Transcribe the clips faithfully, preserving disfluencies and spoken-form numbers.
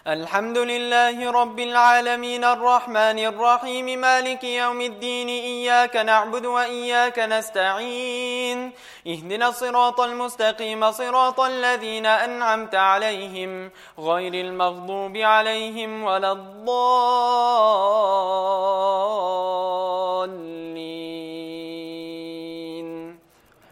الحمد لله رب العالمين الرحمن الرحيم مالك يوم الدين إياك نعبد وإياك نستعين اهدنا الصراط المستقيم صراط الذين أنعمت عليهم غير المغضوب عليهم ولا الضالين.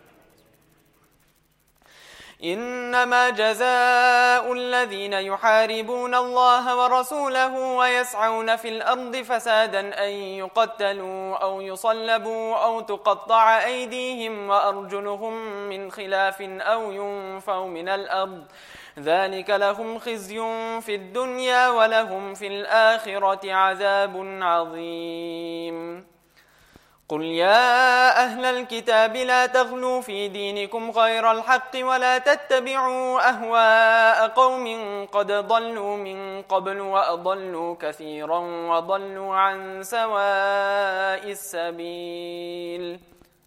إنما جزاء الذين يحاربون الله ورسوله ويسعون في الأرض فسادا أن يقتلوا أو يصلبوا أو تقطع أيديهم وأرجلهم من خلاف أو ينفوا من الأرض ذلك لهم خزي في الدنيا ولهم في الآخرة عذاب عظيم. قل يا أهل الكتاب لا تغلوا في دينكم غير الحق ولا تتبعوا أهواء قوم قد ضلوا من قبل وأضلوا كثيرا وضلوا عن سواء السبيل.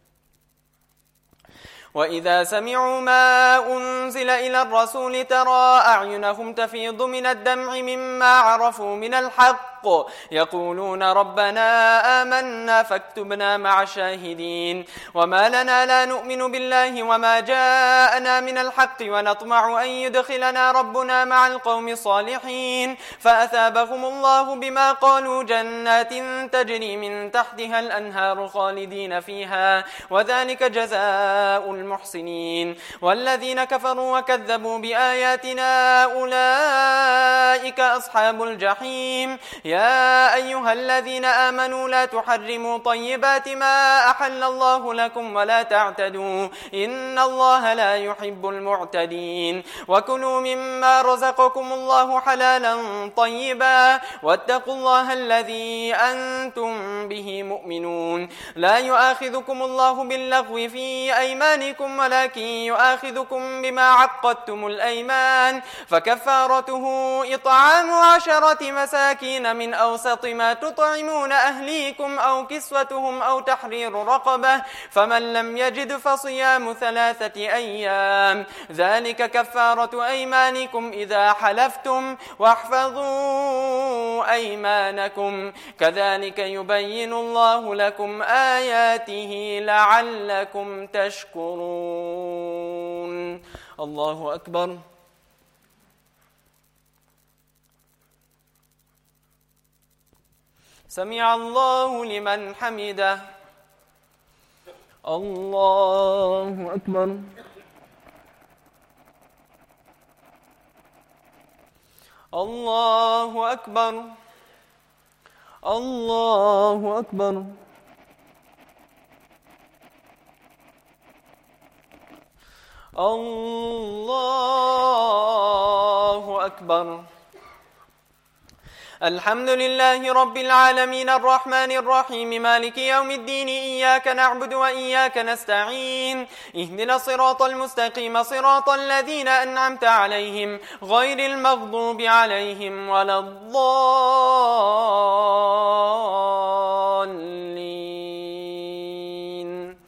وإذا سمعوا ما أنزل إلى الرسول ترى أعينهم تفيض من الدمع مما عرفوا من الحق يقولون ربنا آمنا فاكتبنا مع الشاهدين. وما لنا لا نؤمن بالله وما جاءنا من الحق ونطمع أن يدخلنا ربنا مع القوم الصالحين فأثابهم الله بما قالوا جنات تجري من تحتها الأنهار خالدين فيها وذلك جزاء المحسنين. والذين كفروا وكذبوا بآياتنا أولئك أصحاب الجحيم. يا أيها الذين آمنوا لا تحرموا طيبات ما أحل الله لكم ولا تعتدوا إن الله لا يحب المعتدين. وكلوا مما رزقكم الله حلالا طيبا واتقوا الله الذي أنتم به مؤمنون. لا يؤاخذكم الله باللغو في أيمانكم ولكن يؤاخذكم بما عقدتم الأيمان فكفارته إطعام عشرة مساكين من أوسط ما تطعمون أهليكم أو كسوتهم أو تحرير رقبة فمن لم يجد فصيام ثلاثة أيام ذلك كفارة أيمانكم إذا حلفتم واحفظوا أيمانكم كذلك يبين الله لكم آياته لعلكم تشكرون. الله أكبر. سمع الله لمن حمده. الله أكبر. الله أكبر. الله أكبر. الله أكبر. الحمد لله رب العالمين الرحمن الرحيم مالك يوم الدين إياك نعبد وإياك نستعين اهدنا الصراط المستقيم صراط الذين أنعمت عليهم غير المغضوب عليهم ولا الضالين.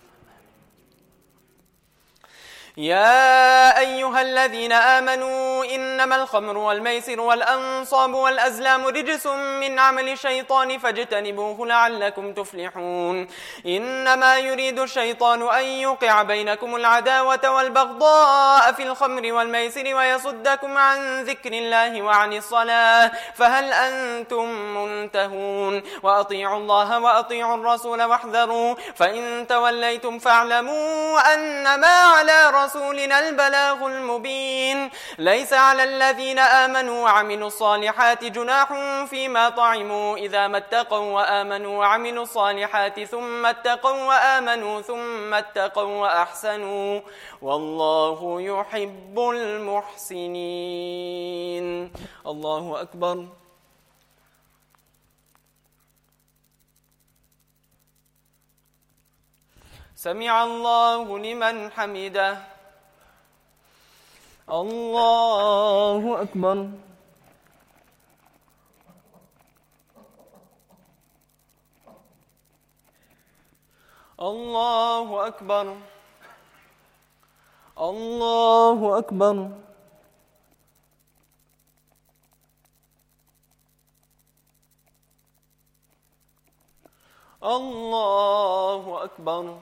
يا أيها الذين آمنوا إنما الخمر والميسر والأنصاب والأزلام رجس من عمل الشيطان فاجتنبوه لعلكم تفلحون. إنما يريد الشيطان أن يوقع بينكم العداوة والبغضاء في الخمر والميسر ويصدكم عن ذكر الله وعن الصلاة فهل أنتم منتهون. وأطيعوا الله وأطيعوا الرسول واحذروا فإن توليتم فاعلموا أنما على رسولنا البلاغ المبين. ليس على الذين آمنوا وعملوا الصالحات جناح فيما طعموا إذا ما اتقوا وآمنوا وعملوا الصالحات ثم اتقوا وآمنوا ثم اتقوا وأحسنوا والله يحب المحسنين. الله أكبر. سمع الله لمن حمده. الله أكبر. الله أكبر. الله أكبر. الله أكبر.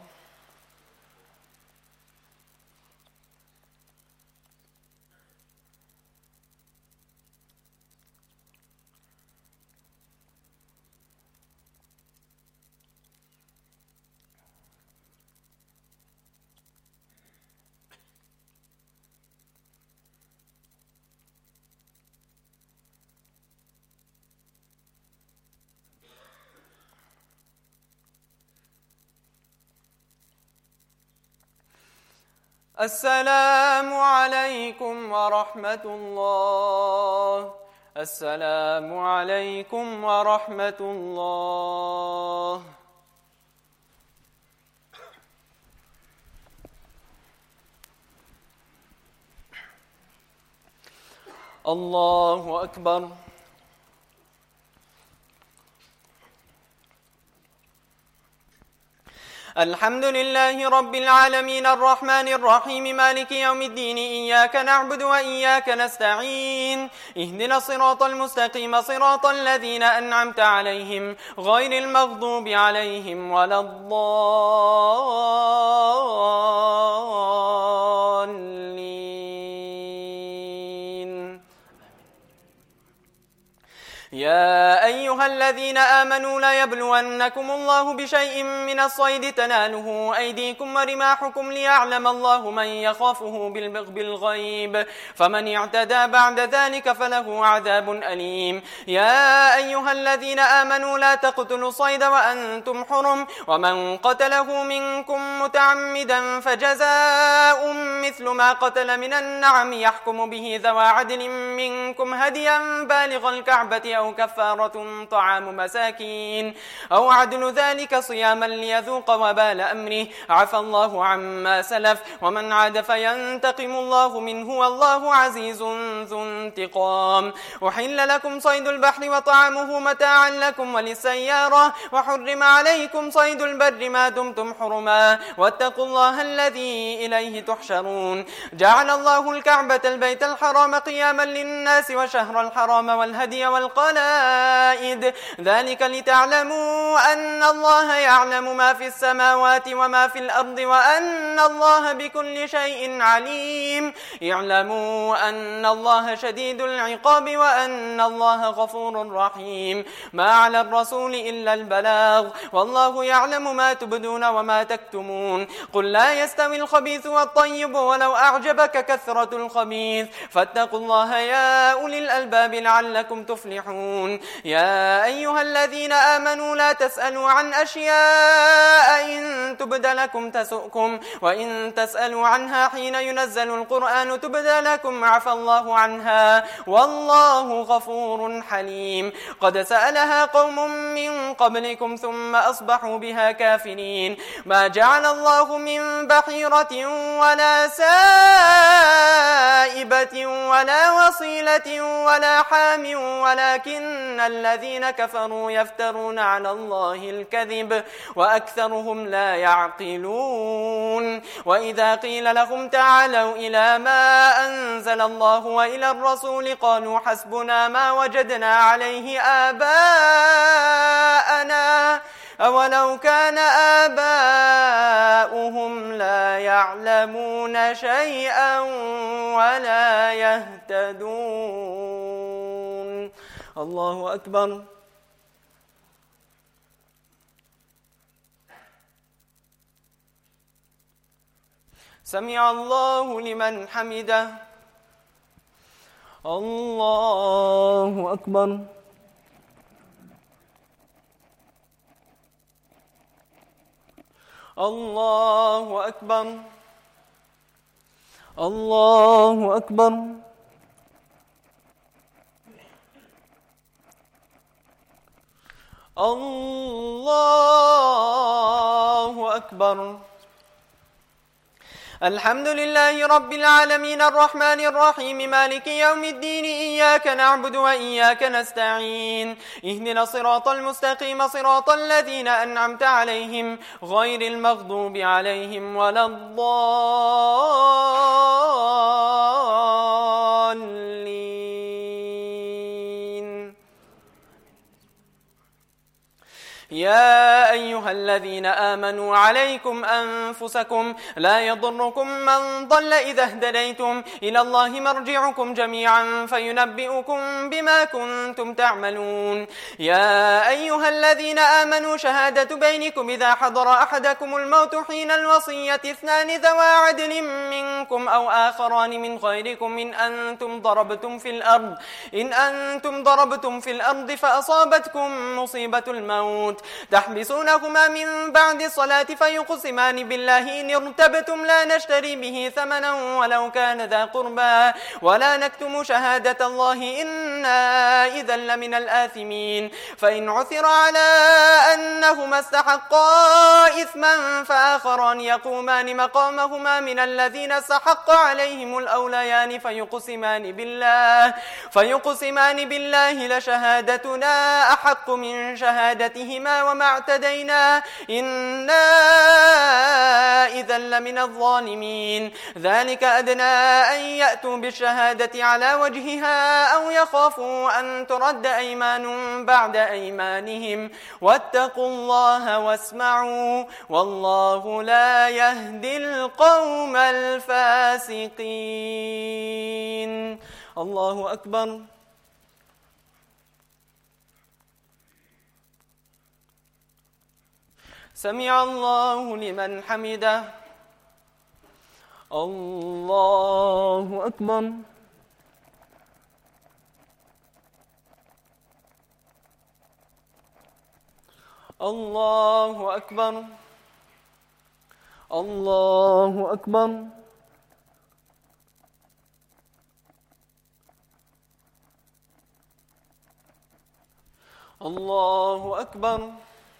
السلام عليكم ورحمة الله. السلام عليكم ورحمة الله. الله أكبر. الحمد لله رب العالمين الرحمن الرحيم مالك يوم الدين إياك نعبد وإياك نستعين اهدنا الصراط المستقيم صراط الذين أنعمت عليهم غير المغضوب عليهم ولا الضالين. يا أيها الذين آمنوا لا يبلونكم الله بشيء من الصيد تناله أيديكم ورماحكم ليعلم الله من يخافه بالغيب فمن اعتدى بعد ذلك فله عذاب أليم. يا أيها الذين آمنوا لا تقتلوا الصيد وأنتم حرم ومن قتله منكم متعمدا فجزاء مثل ما قتل من النعم يحكم به ذوى عدل منكم هديا بالغ الكعبة أو كفارة طعام مساكين أو عدل ذلك صياما ليذوق وبال أمره عفى الله عما سلف ومن عاد فينتقم الله منه والله عزيز ذو انتقام. أحل لكم صيد البحر وطعامه متاعا لكم وللسيارة وحرم عليكم صيد البر ما دمتم حرما واتقوا الله الذي إليه تحشرون. جعل الله الكعبة البيت الحرام قياما للناس وشهر الحرام والهدي والقلائد ذلك لتعلموا أن الله يعلم ما في السماوات وما في الأرض وأن الله بكل شيء عليم. اعلموا أن الله شديد العقاب وأن الله غفور رحيم. ما على الرسول إلا البلاغ والله يعلم ما تبدون وما تكتمون. قل لا يستوي الخبيث والطيب ولو أعجبك كثرة الخبيث فاتقوا الله يا أولي الألباب لعلكم تفلحون. يا أيها الذين آمنوا لا تسألوا عن أشياء إن تبد لكم تسؤكم وإن تسألوا عنها حين ينزل القرآن تبد لكم عفى الله عنها والله غفور حليم. قد سألها قوم من قبلكم ثم أصبحوا بها كافرين. ما جعل الله من بحيرة ولا سائبة ولا وصيلة ولا حام ولكن الذين كفروا يفترون على الله الكذب وأكثرهم لا يعقلون. وإذا قيل لهم تعالوا إلى ما أنزل الله وإلى الرسول قالوا حسبنا ما وجدنا عليه آباءنا أولو كان آباؤهم لا يعلمون شيئا ولا يهتدون. الله أكبر. سمع الله لمن حمده. الله أكبر. الله أكبر. الله أكبر. الله أكبر. الحمد لله رب العالمين الرحمن الرحيم مالك يوم الدين إياك نعبد وإياك نستعين اهدنا الصراط المستقيم صراط الذين أنعمت عليهم غير المغضوب عليهم ولا الضالين. يا أيها الذين آمنوا عليكم أنفسكم لا يضركم من ضل إذا اهتديتم إلى الله مرجعكم جميعا فينبئكم بما كنتم تعملون. يا أيها الذين آمنوا شهادة بينكم إذا حضر أحدكم الموت حين الوصية اثنان ذوى عدل منكم أو آخران من غيركم إن أنتم ضربتم في الأرض إن أنتم ضربتم في الأرض فأصابتكم مصيبة الموت تحبسونهما من بعد الصلاة فيقسمان بالله إن ارتبتم لا نشتري به ثمنا ولو كان ذا قربى ولا نكتم شهادة الله إنا إذا لمن الآثمين. فإن عثر على أنهما استحقا إثما فآخران يقومان مقامهما من الذين استحق عليهم الأوليان فيقسمان بالله فيقسمان بالله لشهادتنا أحق من شهادتهما وما اعتدينا إنا إذا لمن الظالمين. ذلك أدنى أن يأتوا بالشهادة على وجهها أو يخافوا أن ترد أيمان بعد أيمانهم واتقوا الله واسمعوا والله لا يهدي القوم الفاسقين. الله أكبر. سمع الله لمن حمده. الله أكبر. الله أكبر. الله أكبر. الله أكبر.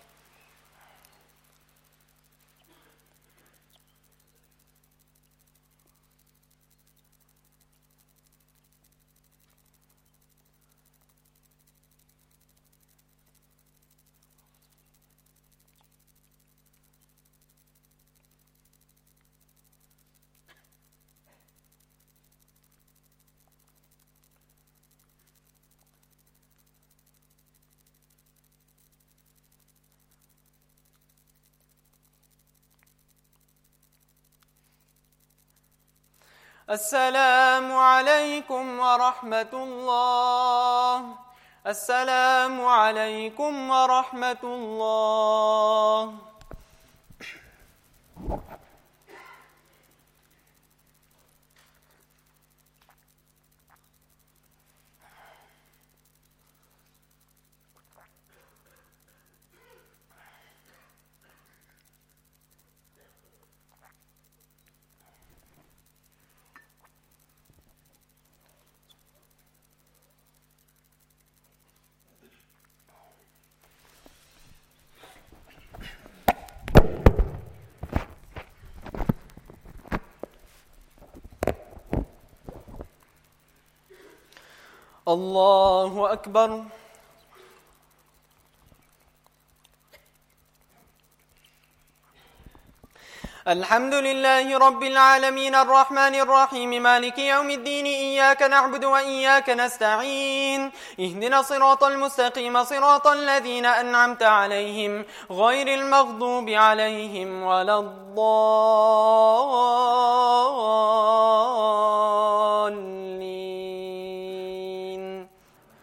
السلام عليكم ورحمة الله. السلام عليكم ورحمة الله. الله أكبر. الحمد لله رب العالمين الرحمن الرحيم مالك يوم الدين إياك نعبد وإياك نستعين اهدنا الصراط المستقيم صراط الذين أنعمت عليهم غير المغضوب عليهم ولا الضالين.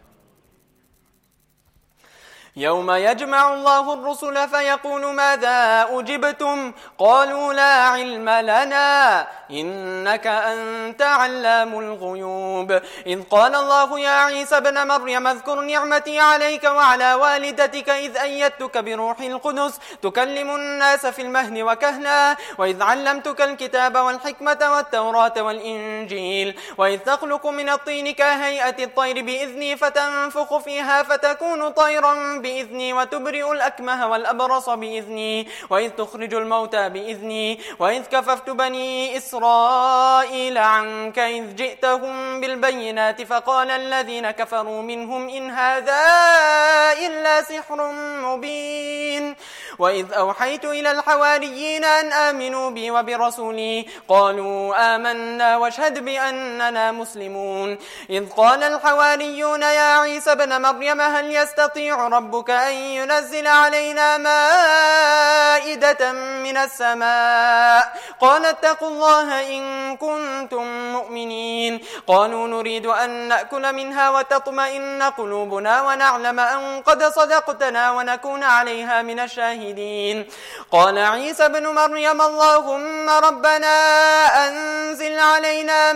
يوم يجمع الله الرسل فيقول ماذا أجبتم قالوا لا علم لنا إنك أنت علام الغيوب. إذ قال الله يا عيسى ابن مريم اذكر نعمتي عليك وعلى والدتك إذ أيدتك بروح القدس تكلم الناس في المهد وكهلا وإذ علمتك الكتاب والحكمة والتوراة والإنجيل وإذ تخلق من الطين كهيئة الطير بإذني فتنفخ فيها فتكون طيرا بإذني وتبرئ الأكمه والأبرص بإذني وإذ تخرج الموتى بإذني وإذ كففت بني إسرائيل عنك إذ جئتهم بالبينات فقال الذين كفروا منهم إن هذا إلا سحر مبين. وإذ أوحيت إلى الحواريين أن آمنوا بي وبرسولي قالوا آمنا واشهد بأننا مسلمون إذ قال الحواريون يا عيسى ابن مريم هل يستطيع ربك أن ينزل علينا مائدة من السماء قال اتقوا الله إن كنتم مؤمنين قالوا نريد أن نأكل منها وتطمئن قلوبنا ونعلم أن قد صدقتنا ونكون عليها من الشاهدين قال عيسى ابن مريم اللهم ربنا أنزل علينا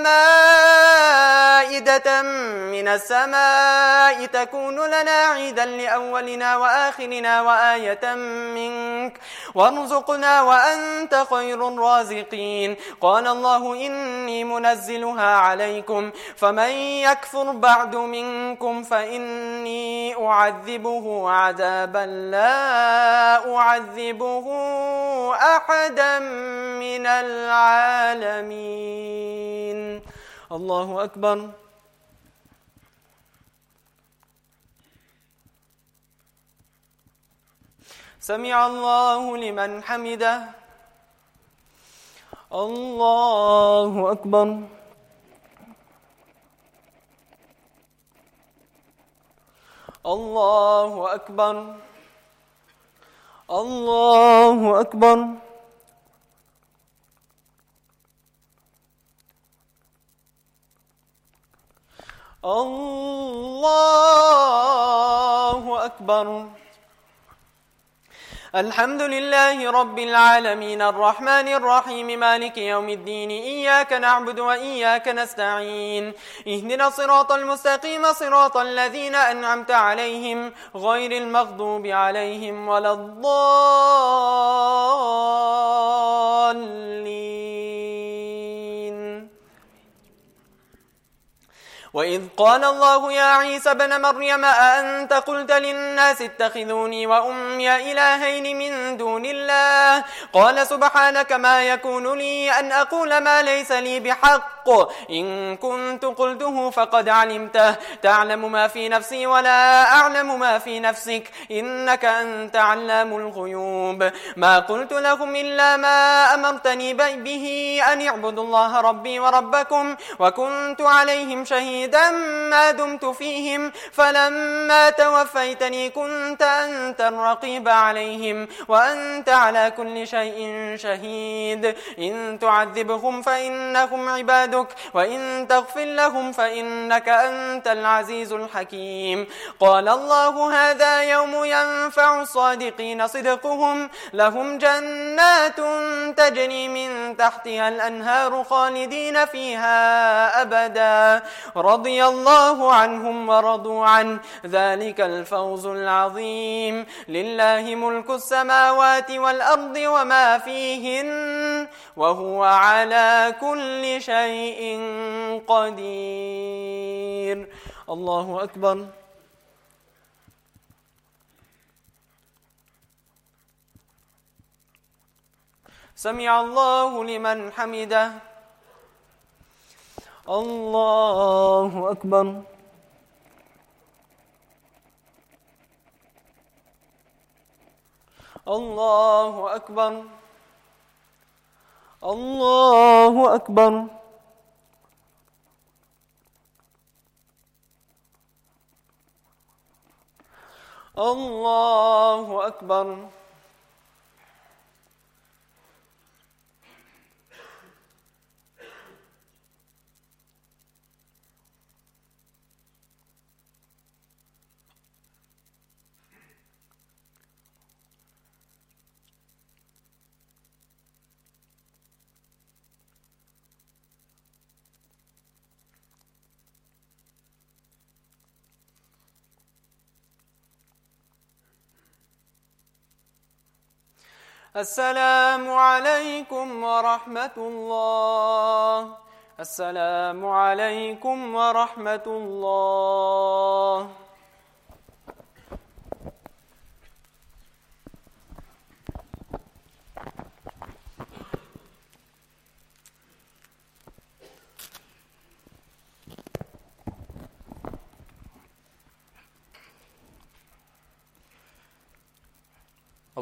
مائدة من السماء تكون لنا عيدا لأولنا وآخرنا وآية منك وارزقنا وأنت خير الرازقين قال الله إني منزلها عليكم فمن يكفر بعد منكم فإني أعذبه عذابا لا أعذبه أحدا من العالمين. الله أكبر. سمع الله لمن حمده. الله أكبر. الله أكبر. الله أكبر. الله أكبر. الحمد لله رب العالمين الرحمن الرحيم مالك يوم الدين إياك نعبد وإياك نستعين اهدنا الصراط المستقيم صراط الذين أنعمت عليهم غير المغضوب عليهم ولا الضالين. وإذ قال الله يا عيسى ابن مريم أأنت قلت للناس اتخذوني وأمي إلهين من دون الله قال سبحانك ما يكون لي أن أقول ما ليس لي بحق إن كنت قلته فقد علمته تعلم ما في نفسي ولا أعلم ما في نفسك إنك أنت علام الغيوب ما قلت لهم إلا ما أمرتني به أن اعبدوا الله ربي وربكم وكنت عليهم شهيدا ما دمت فيهم فلما توفيتني كنت أنت الرقيب عليهم وأنت على كل شيء شهيد إن تعذبهم فإنهم عبادك وإن تغفر لهم فإنك أنت العزيز الحكيم قال الله هذا يوم ينفع الصادقين صدقهم لهم جنات تجري من تحتها الأنهار خالدين فيها أبدا رضي الله عنهم ورضوا عنه ذلك الفوز العظيم لله ملك السماوات والأرض وما فيهن وهو على كل شيء قدير. الله أكبر. سمع الله لمن حمده. الله أكبر. الله أكبر. الله أكبر. الله أكبر. السلام عليكم ورحمة الله. السلام عليكم ورحمة الله.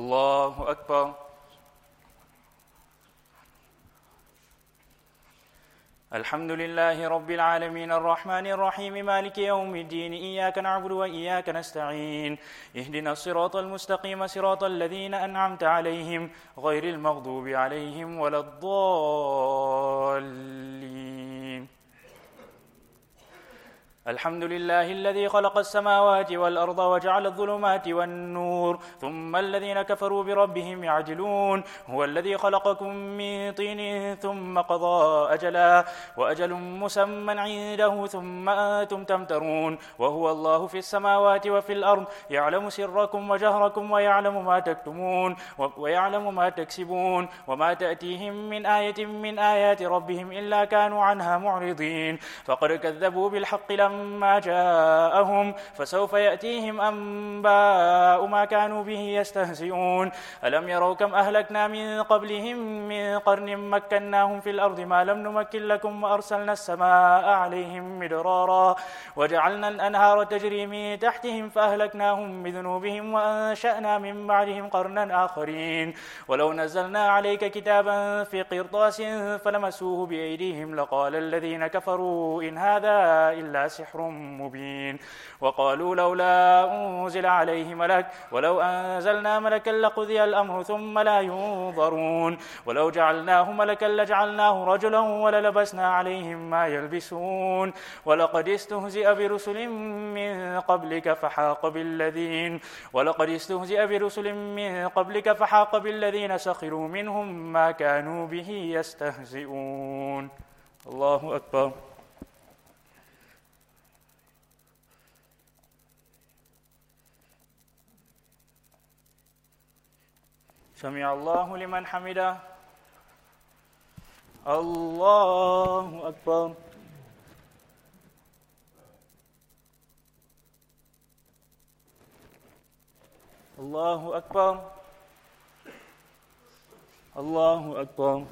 الله أكبر. الحمد لله رب العالمين الرحمن الرحيم مالك يوم الدين إياك نعبد وإياك نستعين اهدنا الصراط المستقيم صراط الذين أنعمت عليهم غير المغضوب عليهم ولا الضالين. الحمد لله الذي خلق السماوات والأرض وجعل الظلمات والنور ثم الذين كفروا بربهم يعدلون. هو الذي خلقكم من طين ثم قضى أجلا وأجل مسمى عنده ثم أنتم تمترون. وهو الله في السماوات وفي الأرض يعلم سركم وجهركم ويعلم ما تكتمون ويعلم ما تكسبون وما تأتيهم من آية من آيات ربهم إلا كانوا عنها معرضين. فقد كذبوا بالحق لما جاءهم فسوف يأتيهم أنباء ما كانوا به يستهزئون. ألم يروا كم أهلكنا من قبلهم من قرن مكناهم في الأرض ما لم نمكن لكم وأرسلنا السماء عليهم مدرارا وجعلنا الأنهار تجري من تحتهم فأهلكناهم بذنوبهم وأنشأنا من بعدهم قرنا آخرين. ولو نزلنا عليك كتابا في قرطاس فلمسوه بأيديهم لقال الذين كفروا إن هذا إلا سحر مبين. وقالوا لولا أنزل عليه ملك ولو أنزلنا ملكا لقضي الأمر ثم لا ينظرون. ولو جعلناه ملكا لجعلناه رجلا وللبسنا عليهم ما يلبسون. ولقد استهزئ برسل من قبلك فحاق بالذين ولقد استهزئ برسل من قبلك فحاق بالذين سخروا منهم ما كانوا به يستهزئون. الله أكبر. سمع الله لمن حمده. الله أكبر. الله أكبر. الله أكبر.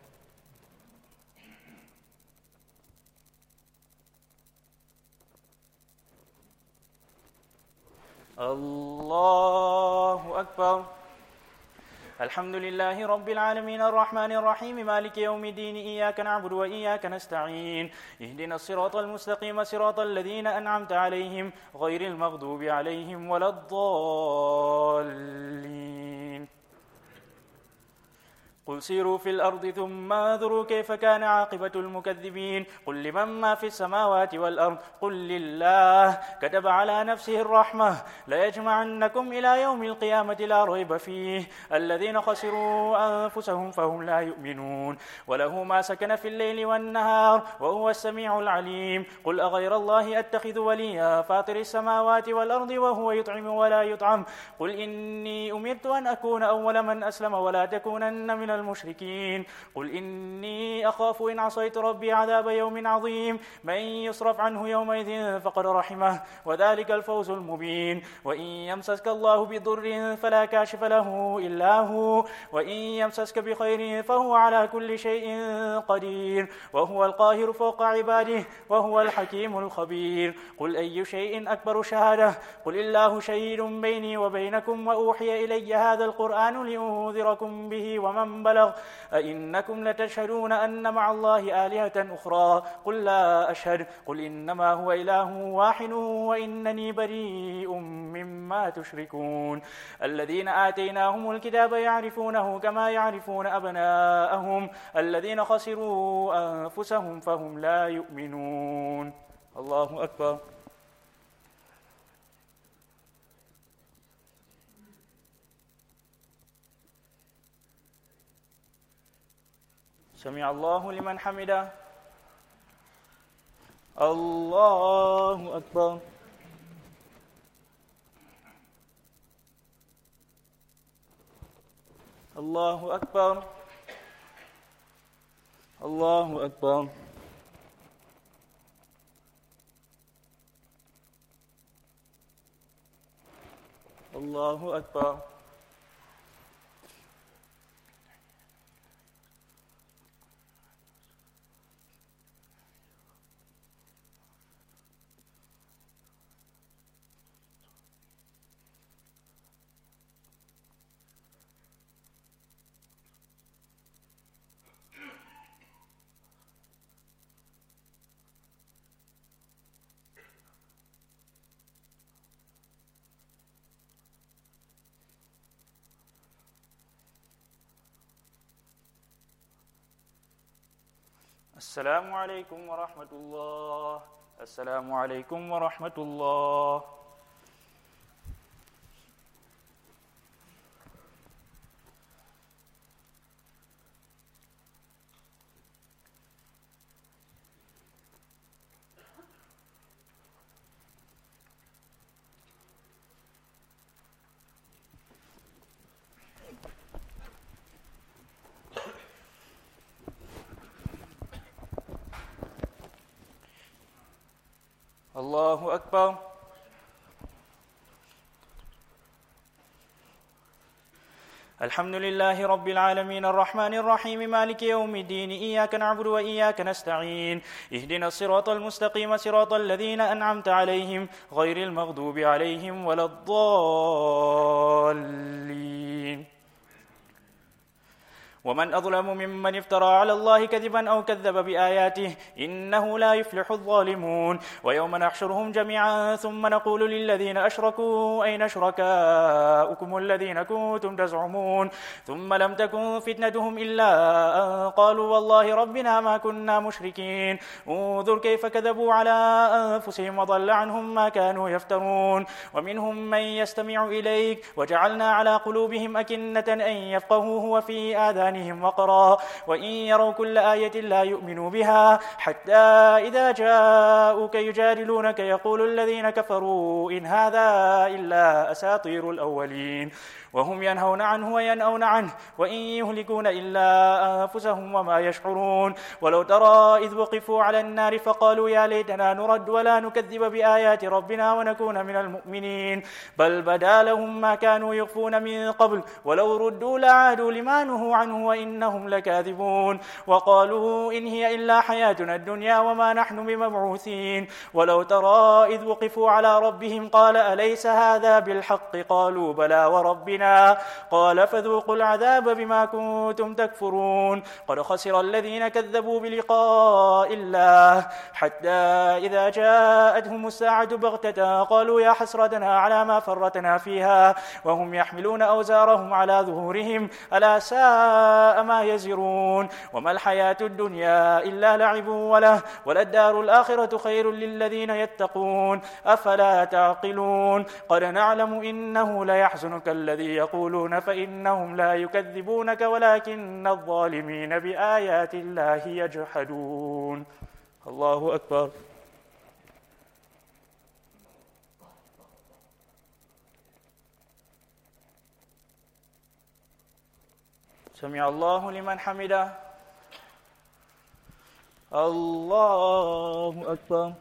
الله أكبر. الحمد لله رب العالمين الرحمن الرحيم مالك يوم الدين إياك نعبد وإياك نستعين اهدنا الصراط المستقيم صراط الذين أنعمت عليهم غير المغضوب عليهم ولا الضالين. قل سيروا في الأرض ثم انظروا كيف كان عاقبة المكذبين. قل لمن ما في السماوات والأرض قل لله كتب على نفسه الرحمة ليجمعنكم إلى يوم القيامة لا ريب فيه الذين خسروا أنفسهم فهم لا يؤمنون. وله ما سكن في الليل والنهار وهو السميع العليم. قل أغير الله أتخذ وليا فاطر السماوات والأرض وهو يطعم ولا يطعم. قل إني أمرت أن أكون أول من أسلم ولا تكونن من المشركين. قل إني أخاف إن عصيت ربي عذاب يوم عظيم من يصرف عنه يومئذ فقد رحمه وذلك الفوز المبين. وإن يمسسك الله بضر فلا كاشف له إلا هو وإن يمسسك بخير فهو على كل شيء قدير وهو القاهر فوق عباده وهو الحكيم الخبير. قل أي شيء أكبر شهادة قل الله شهيد بيني وبينكم وأوحي إلي هذا القرآن لأنذركم به ومن بلغ أئنكم لتشهدون أن مع الله آلهة أخرى قل لا أشهد قل إنما هو إله واحد وإنني بريء مما تشركون. الذين آتيناهم الكتاب يعرفونه كما يعرفون أبناءهم الذين خسروا أنفسهم فهم لا يؤمنون. الله أكبر. سمع الله لمن حمده. الله أكبر. الله أكبر. الله أكبر. الله أكبر. السلام عليكم ورحمة الله. السلام عليكم ورحمة الله. الله أكبر. الحمد لله رب العالمين الرحمن الرحيم مالك يوم الدين إياك نعبد وإياك نستعين اهدنا الصراط المستقيم صراط الذين أنعمت عليهم غير المغضوب عليهم ولا الضالين. ومن أظلم ممن افترى على الله كذبا أو كذب بآياته إنه لا يفلح الظالمون. ويوم نحشرهم جميعا ثم نقول للذين أشركوا أين شركاؤكم الذين كنتم تزعمون ثم لم تكن فتنتهم إلا أن قالوا والله ربنا ما كنا مشركين. انظر كيف كذبوا على أنفسهم وضل عنهم ما كانوا يفترون. ومنهم من يستمع إليك وجعلنا على قلوبهم أكنة أن يفقهوه وفي آذانهم وقرا وإن يروا كل آية لا يؤمنوا بها حتى إذا جاءوك يجادلونك يقول الذين كفروا إن هذا إلا أساطير الأولين وهم ينهون عنه وينأون عنه وإن يهلكون إلا أنفسهم وما يشعرون. ولو ترى إذ وقفوا على النار فقالوا يا ليتنا نرد ولا نكذب بآيات ربنا ونكون من المؤمنين بل بدا لهم ما كانوا يخفون من قبل ولو ردوا لعادوا لما نهوا عنه وإنهم لكاذبون. وقالوا إن هي إلا حياتنا الدنيا وما نحن بمبعوثين. ولو ترى إذ وقفوا على ربهم قال أليس هذا بالحق قالوا بلى وربنا قال فذوقوا العذاب بما كنتم تكفرون. قد خسر الذين كذبوا بلقاء الله حتى إذا جاءتهم الساعة بغتة قالوا يا حسرتنا على ما فرطنا فيها وهم يحملون أوزارهم على ظهورهم ألا ساء ما يزرون. وما الحياة الدنيا إلا لعب وله وللدار الآخرة خير للذين يتقون أفلا تعقلون. قد نعلم إنه ليحزنك الذي يقولون فإنهم لا يكذبونك ولكن الظالمين بآيات الله يجحدون. الله أكبر. سمع الله لمن حمده. الله أكبر.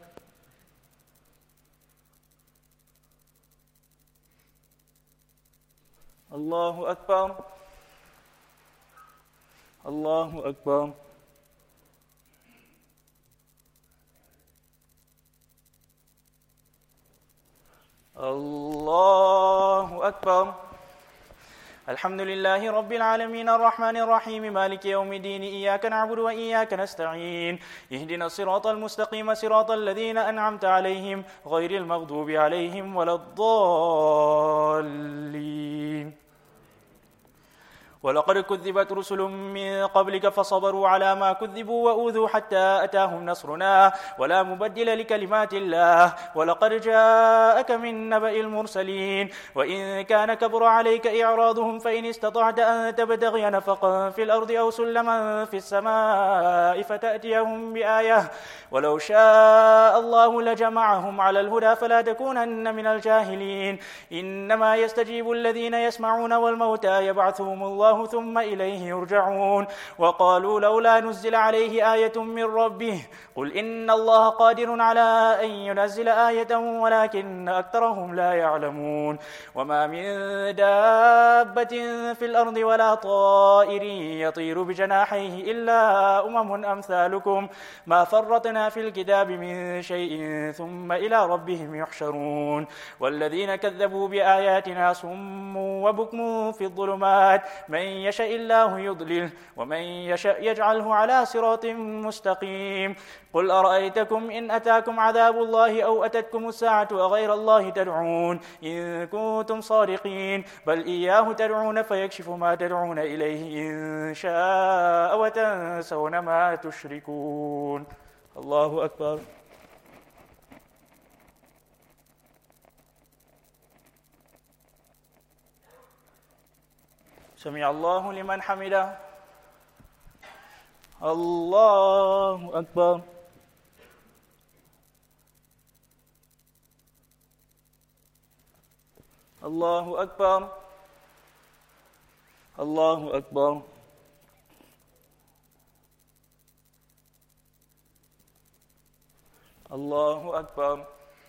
الله أكبر. الله أكبر. الله أكبر. الحمد لله رب العالمين الرحمن الرحيم مالك يوم الدين إياك نعبد وإياك نستعين اهدنا الصراط المستقيم صراط الذين أنعمت عليهم غير المغضوب عليهم ولا الضالين. ولقد كذبت رسل من قبلك فصبروا على ما كذبوا وأوذوا حتى أتاهم نصرنا ولا مبدل لكلمات الله ولقد جاءك من نبأ المرسلين. وإن كان كبر عليك إعراضهم فإن استطعت أن تبتغي نفقا في الأرض أو سلما في السماء فتأتيهم بآية ولو شاء الله لجمعهم على الهدى فلا تكونن من الجاهلين. إنما يستجيب الذين يسمعون والموتى يبعثهم الله ثم إليه يرجعون. وقالوا لولا نزل عليه آية من ربه قل إن الله قادر على أن ينزل آية ولكن أكثرهم لا يعلمون. وما من دابة في الأرض ولا طائر يطير بجناحيه إلا أمم أمثالكم ما فرطنا في الكتاب من شيء ثم إلى ربهم يحشرون. والذين كذبوا بآياتنا صم وبكم في الظلمات من من يشاء الله يضلله ومن يشاء يجعله على صراط مستقيم. قل أرأيتكم إن أتاكم عذاب الله أو أتتكم الساعة أغير الله تدعون إن كنتم صادقين بل إياه تدعون فيكشف ما تدعون إليه إن شاء وتنسون ما تشركون. الله أكبر. سمع الله لمن حمده. الله أكبر. الله أكبر. الله أكبر. الله أكبر.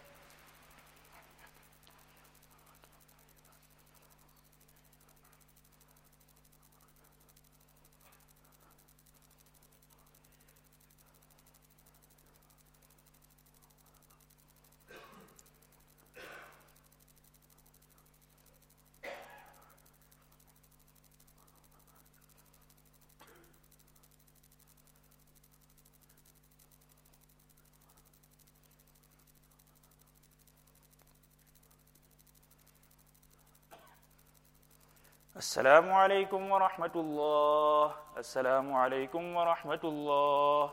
السلام عليكم ورحمة الله. السلام عليكم ورحمة الله.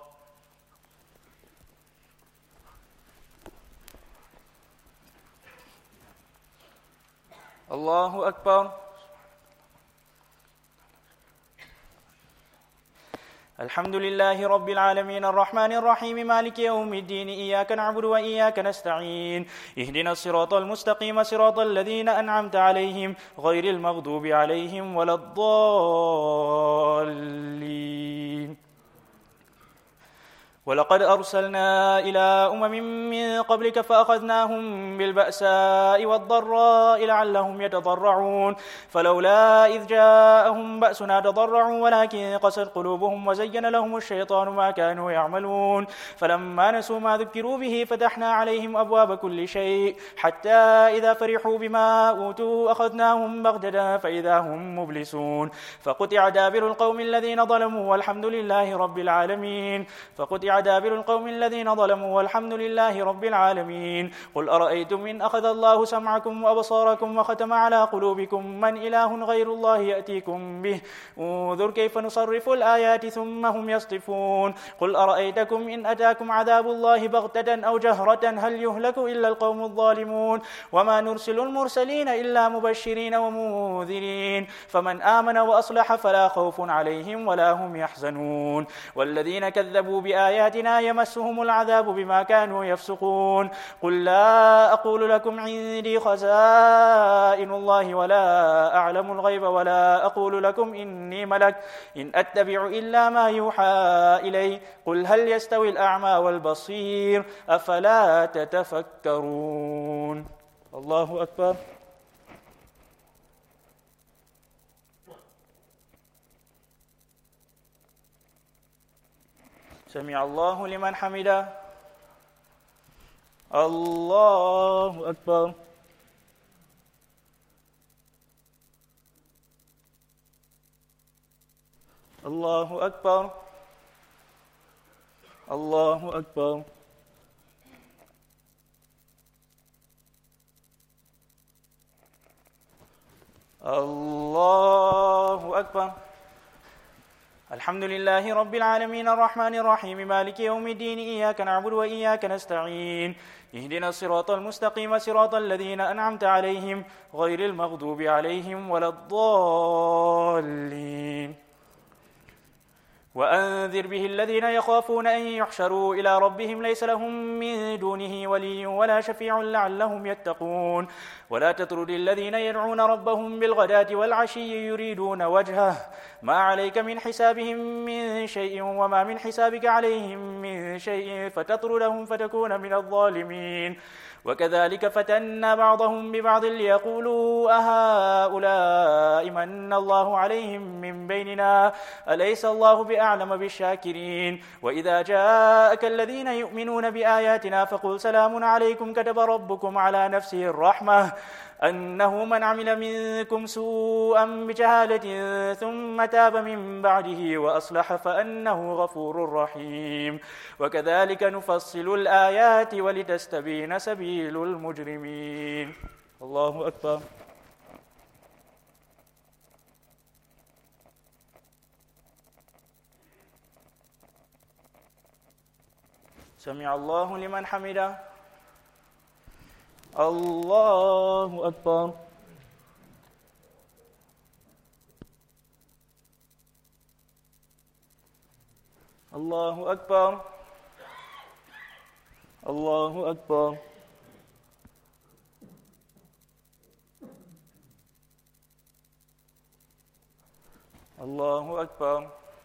الله أكبر. الحمد لله رب العالمين الرحمن الرحيم مالك يوم الدين إياك نعبد وإياك نستعين اهدنا الصراط المستقيم صراط الذين أنعمت عليهم غير المغضوب عليهم ولا الضالين. ولقد أرسلنا إلى أمم من قبلك فأخذناهم بالبأساء والضراء لعلهم يتضرعون فلولا إذ جاءهم بأسنا تضرعوا ولكن قست قلوبهم وزين لهم الشيطان ما كانوا يعملون فلما نسوا ما ذكروا به فتحنا عليهم أبواب كل شيء حتى إذا فرحوا بما أوتوا أخذناهم بغتة فإذا هم مبلسون فقطع دابر القوم الذين ظلموا والحمد لله رب العالمين فقطع دابر القوم الذين ظلموا والحمد لله رب العالمين. قل أرأيتم إن أخذ الله سمعكم وأبصاركم وختم على قلوبكم من إله غير الله يأتيكم به انظر كيف نصرف الآيات ثم هم يصطفون. قل أرأيتكم إن أتاكم عذاب الله بغتة أو جهرة هل يهلك إلا القوم الظالمون وما نرسل المرسلين إلا مبشرين ومنذرين فمن آمن وأصلح فلا خوف عليهم ولا هم يحزنون والذين كذبوا بآياتنا يمسهم العذاب بما كانوا يفسقون. قل لا أقول لكم عندي خزائن الله ولا أعلم الغيب ولا أقول لكم إني ملك إن أتبع إلا ما يوحى إلي قل هل يستوي الأعمى والبصير أفلا تتفكرون. الله أكبر. سمع الله لمن حمده. الله أكبر. الله أكبر. الله أكبر. الله أكبر. الحمد لله رب العالمين الرحمن الرحيم مالك يوم الدين إياك نعبد وإياك نستعين اهدنا الصراط المستقيم صراط الذين أنعمت عليهم غير المغضوب عليهم ولا الضالين. وأنذر به الذين يخافون أن يحشروا إلى ربهم ليس لهم من دونه ولي ولا شفيع لعلهم يتقون ولا تطرد الذين يدعون ربهم بالغداة والعشي يريدون وجهه ما عليك من حسابهم من شيء وما من حسابك عليهم من شيء فتطردهم فتكون من الظالمين وكذلك فتنا بعضهم ببعض ليقولوا أهؤلاء من الله عليهم من بيننا أليس الله بأعلم بالشاكرين. وإذا جاءك الذين يؤمنون بآياتنا فقل سلام عليكم كتب ربكم على نفسه الرحمة أنه من عمل منكم سوءا بجهالة ثم تاب من بعده وأصلح فأنه غفور رحيم. وكذلك نفصل الآيات ولتستبين سبيل المجرمين. الله أكبر. سمع الله لمن حمده. الله أكبر. الله أكبر. الله أكبر. الله أكبر.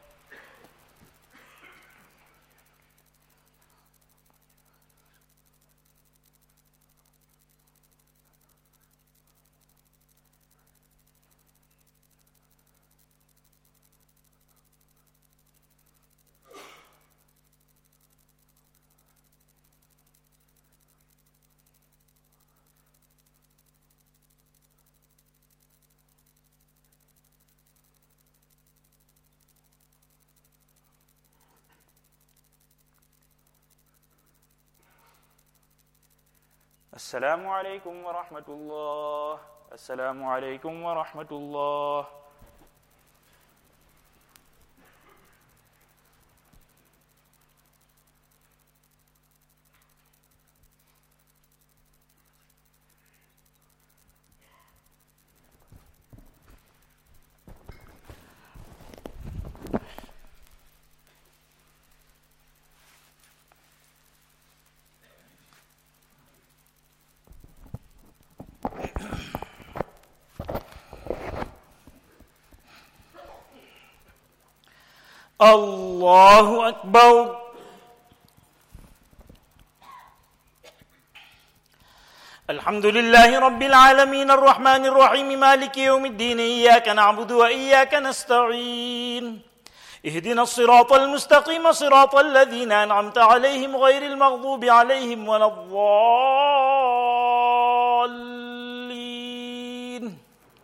السلام عليكم ورحمة الله. السلام عليكم ورحمة الله. الله أكبر. الحمد لله رب العالمين الرحمن الرحيم مالك يوم الدين إياك نعبد وإياك نستعين اهدنا الصراط المستقيم صراط الذين أنعمت عليهم غير المغضوب عليهم ولا الضالين.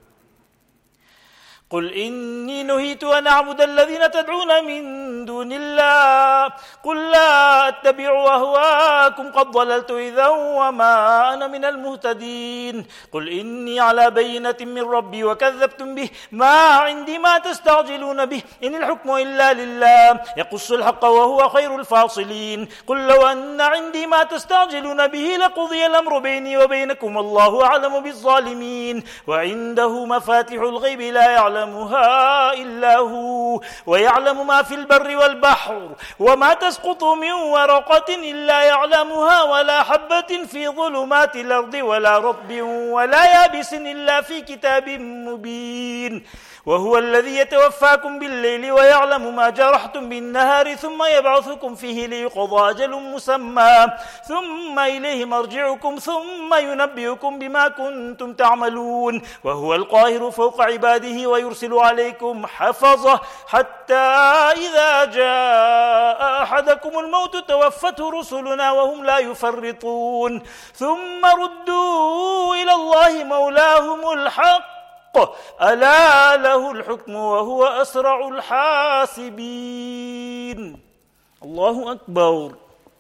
قل إني نهيت أن أعبد الذين تدعون من دون الله قل لا أتبع أهواءكم قد ضللت إذا وما أنا من المهتدين. قل إني على بينة من ربي وكذبتم به ما عندي ما تستعجلون به إن الحكم إلا لله يقص الحق وهو خير الفاصلين. قل لو أن عندي ما تستعجلون به لقضي الأمر بيني وبينكم والله أعلم بالظالمين. وعنده مفاتح الغيب لا يعلمها إلا هو ويعلم ما في البر والبحر وما تسقط من ورقة إلا يعلمها ولا حبة في ظلمات الأرض ولا رطب ولا يابس إلا في كتاب مبين. وهو الذي يتوفاكم بالليل ويعلم ما جرحتم بالنهار ثم يبعثكم فيه ليقضى أجل مسمى ثم إليه مرجعكم ثم ينبئكم بما كنتم تعملون. وهو القاهر فوق عباده ويرسل عليكم حفظة حتى إذا جاء أحدكم الموت توفته رسلنا وهم لا يفرطون ثم ردوا إلى الله مولاهم الحق ألا له الحكم وهو أسرع الحاسبين. الله أكبر.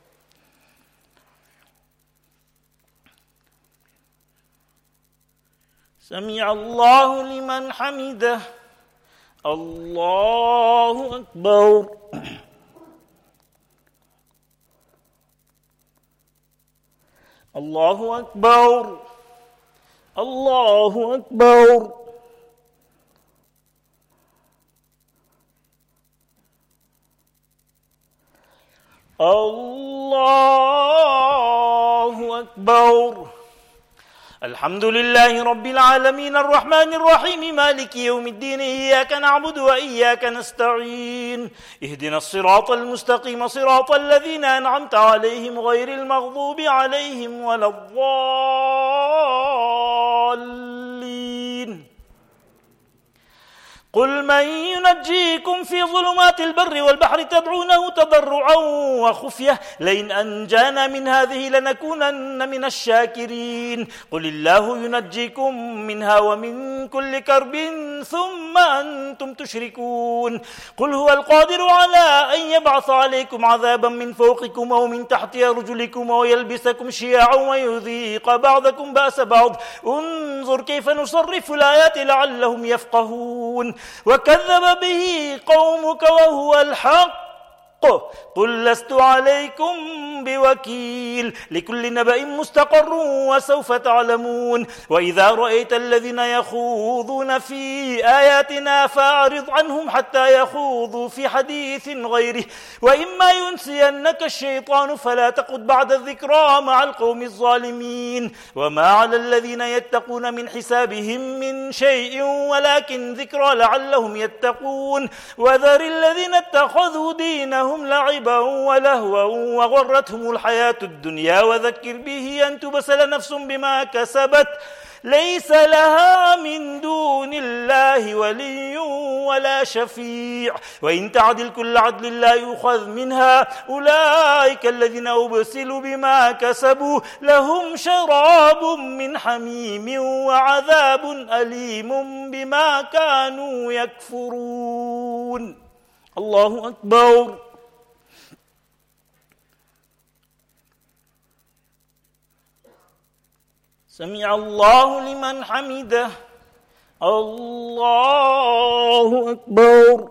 سمع الله لمن حمده. الله أكبر. الله أكبر. الله أكبر. الله أكبر. الحمد لله رب العالمين الرحمن الرحيم مالك يوم الدين إياك نعبد وإياك نستعين اهدنا الصراط المستقيم صراط الذين أنعمت عليهم غير المغضوب عليهم ولا الضالين. قل من ينجيكم في ظلمات البر والبحر تدعونه تضرعا وخفية لئن أنجانا من هذه لنكونن من الشاكرين قل الله ينجيكم منها ومن كل كرب ثم أنتم تشركون قل هو القادر على أن يبعث عليكم عذابا من فوقكم أو من تحت أرجلكم ويلبسكم شيعا ويذيق بعضكم بأس بعض انظر كيف نصرف الآيات لعلهم يفقهون وكذب به قومك وهو الحق قل لست عليكم بوكيل لكل نبأ مستقر وسوف تعلمون وإذا رأيت الذين يخوضون في آياتنا فأعرض عنهم حتى يخوضوا في حديث غيره وإما ينسينك الشيطان فلا تقعد بعد الذكرى مع القوم الظالمين وما على الذين يتقون من حسابهم من شيء ولكن ذكرى لعلهم يتقون وذر الذين اتخذوا دينهم لعبا ولهوا وغرتهم الحياة الدنيا وذكر به أن تبسل نفس بما كسبت ليس لها من دون الله ولي ولا شفيع وإن تعدل كل عدل لا يؤخذ منها أولئك الذين أبسلوا بما كسبوا لهم شراب من حميم وعذاب أليم بما كانوا يكفرون. الله أكبر. سمع الله لمن حمده. الله أكبر.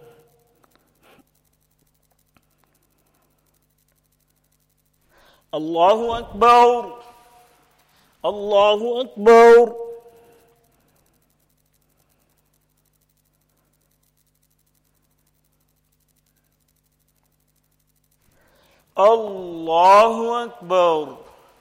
الله أكبر. الله أكبر. الله أكبر.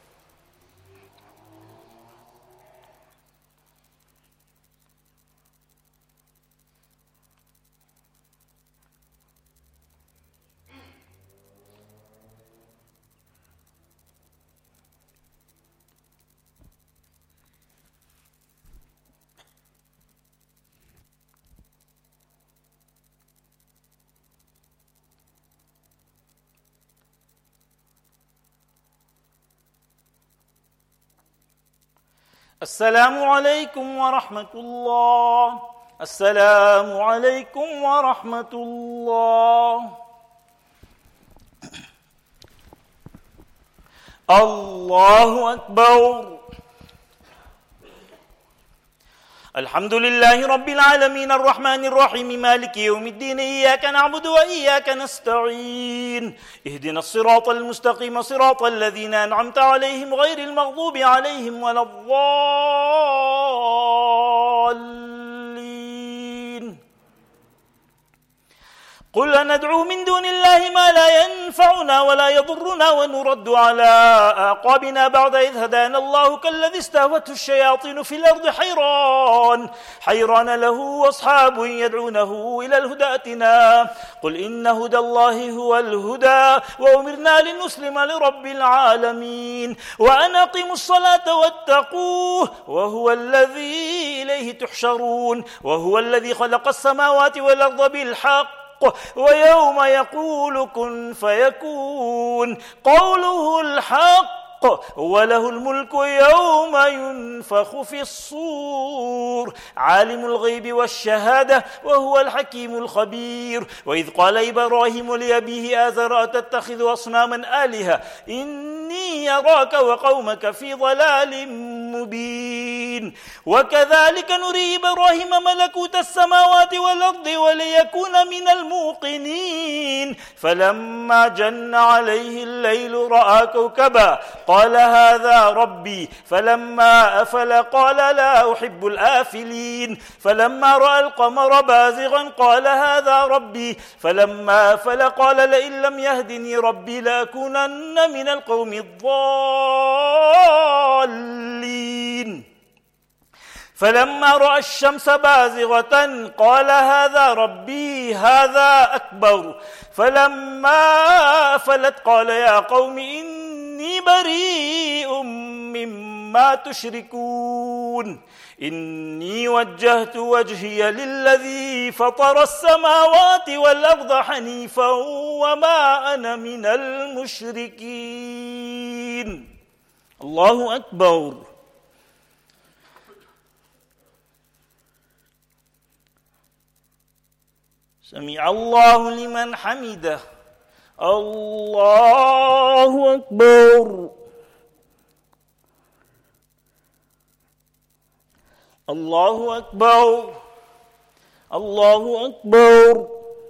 السلام عليكم ورحمة الله. السلام عليكم ورحمة الله. الله أكبر. الحمد لله رب العالمين الرحمن الرحيم مالك يوم الدين إياك نعبد وإياك نستعين اهدنا الصراط المستقيم صراط الذين أنعمت عليهم غير المغضوب عليهم ولا الضالين. قل ندعو من دون الله ما لا ينفعنا ولا يضرنا ونرد على أعقابنا بعد إذ هدانا الله كالذي استهوته الشياطين في الأرض حيران حيران له أصحاب يدعونه إلى الهدى ائتنا قل إن هدى الله هو الهدى وأمرنا لنسلم لرب العالمين وأن أقيموا الصلاة واتقوه وهو الذي إليه تحشرون وهو الذي خلق السماوات والأرض بالحق ويوم يقول كن فيكون قوله الحق وله الملك يوم ينفخ في الصور عالم الغيب والشهادة وهو الحكيم الخبير وإذ قال إبراهيم لأبيه آزر أتتخذ أصناما آلهة إني يراك وقومك في ضلال مبين وكذلك نري إبراهيم ملكوت السماوات والأرض وليكون من الموقنين فلما جن عليه الليل رأى كوكبا قال هذا ربي فلما أفل قال لا أحب الآفلين فلما رأى القمر بازغا قال هذا ربي فلما أفل قال لئن لم يهدني ربي لأكونن من القوم الضالين فلما رأى الشمس بازغة قال هذا ربي هذا أكبر فلما أفلت قال يا قوم إني بريء مما ما تشركون إني وجهت وجهي للذي فطر السماوات والأرض حنيفا وما أنا من المشركين. الله أكبر. سمع الله لمن حمده. الله أكبر. الله أكبر. الله أكبر.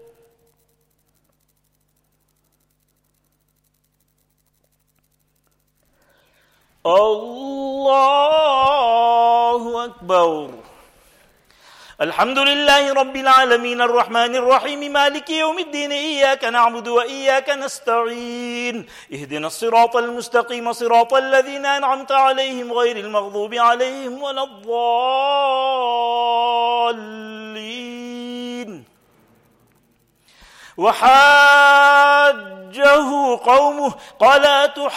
الله أكبر. الحمد لله رب العالمين الرحمن الرحيم مالك يوم الدين إياك نعبد وإياك نستعين اهدنا الصراط المستقيم صراط الذين أنعمت عليهم غير المغضوب عليهم ولا الضالين. وحاجه قومه قال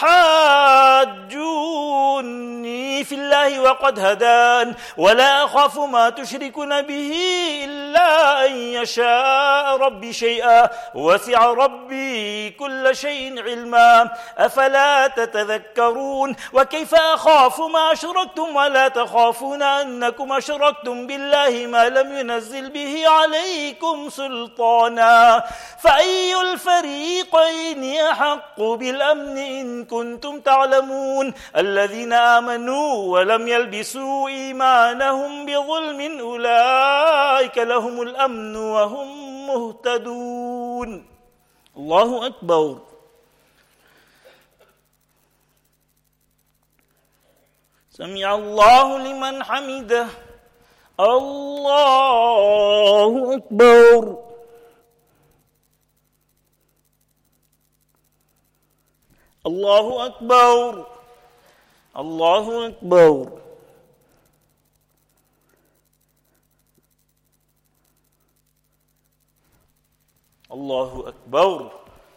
أتحاجوني في الله وقد هدان ولا أخاف ما تشركون به إلا أن يشاء ربي شيئا وسع ربي كل شيء علما أفلا تتذكرون. وكيف أخاف ما أشركتم ولا تخافون أنكم أشركتم بالله ما لم ينزل به عليكم سلطانا فأي الفريقين أحق بالأمن إن كنتم تعلمون. الذين آمنوا ولم يلبسوا إيمانهم بظلم أولئك لهم الأمن وهم مهتدون. الله أكبر. سمع الله لمن حمده. الله أكبر. الله أكبر. الله أكبر. الله أكبر.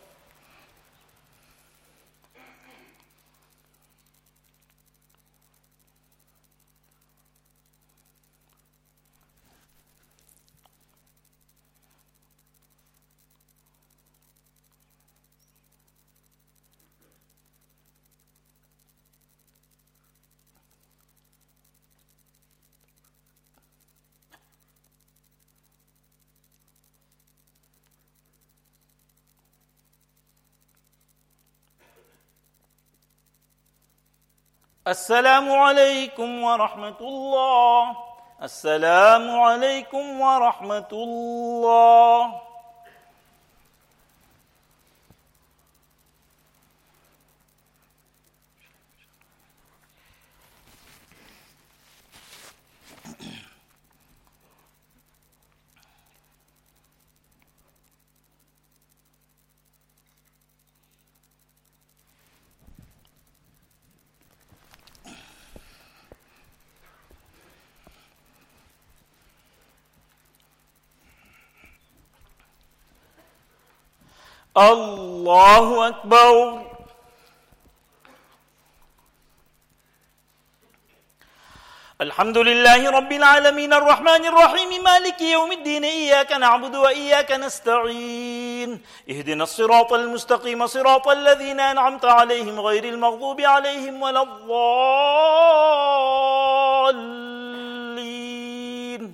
السلام عليكم ورحمة الله. السلام عليكم ورحمة الله. الله أكبر. الحمد لله رب العالمين الرحمن الرحيم مالك يوم الدين إياك نعبد وإياك نستعين اهدنا الصراط المستقيم صراط الذين أنعمت عليهم غير المغضوب عليهم ولا الضالين.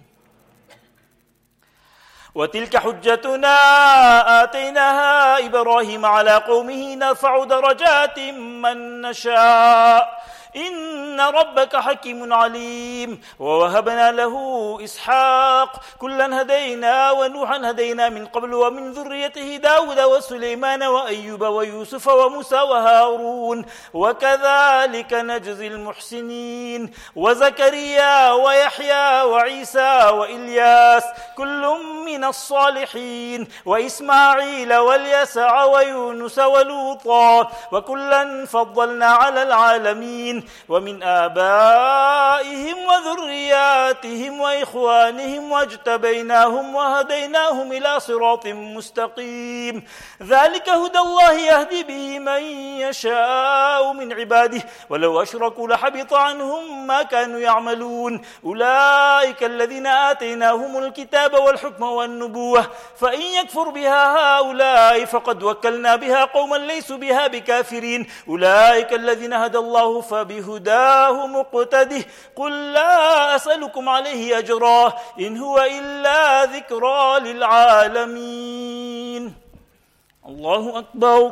وتلك حجتنا آتيناها إبراهيم على قومه نرفع درجات من نشاء إن ربك حكيم عليم. ووهبنا له إسحاق كلا هدينا ونوحا هدينا من قبل ومن ذريته داود وسليمان وأيوب ويوسف وموسى وهارون وكذلك نجزي المحسنين. وزكريا ويحيى وعيسى وإلياس كل من الصالحين وإسماعيل واليسع ويونس ولوطا وكلا فضلنا على العالمين. ومن آبائهم وذرياتهم ذرياتهم وإخوانهم واجتبيناهم وهديناهم إلى صراط مستقيم ذلك هدى الله يهدي به من يشاء من عباده ولو أشركوا لحبط عنهم ما كانوا يعملون أولئك الذين آتيناهم الكتاب والحكم والنبوة فإن يكفر بها هؤلاء فقد وكلنا بها قوما ليسوا بها بكافرين أولئك الذين هدى الله فبهداه مقتده قل لا أسألكم عليه أجرا إن هو إلا ذكرى للعالمين. الله أكبر.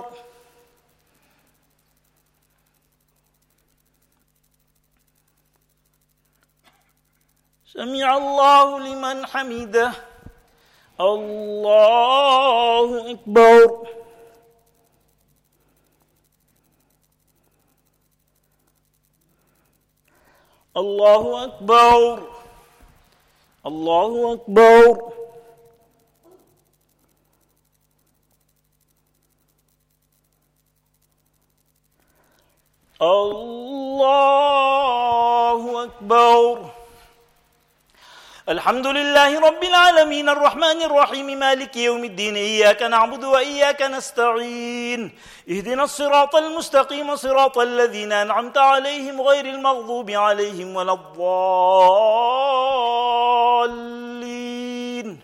سمع الله لمن حمده. الله أكبر. الله أكبر. الله أكبر. الله أكبر. الحمد لله رب العالمين الرحمن الرحيم مالك يوم الدين إياك نعبد وإياك نستعين اهدنا الصراط المستقيم صراط الذين أنعمت عليهم غير المغضوب عليهم ولا الضالين.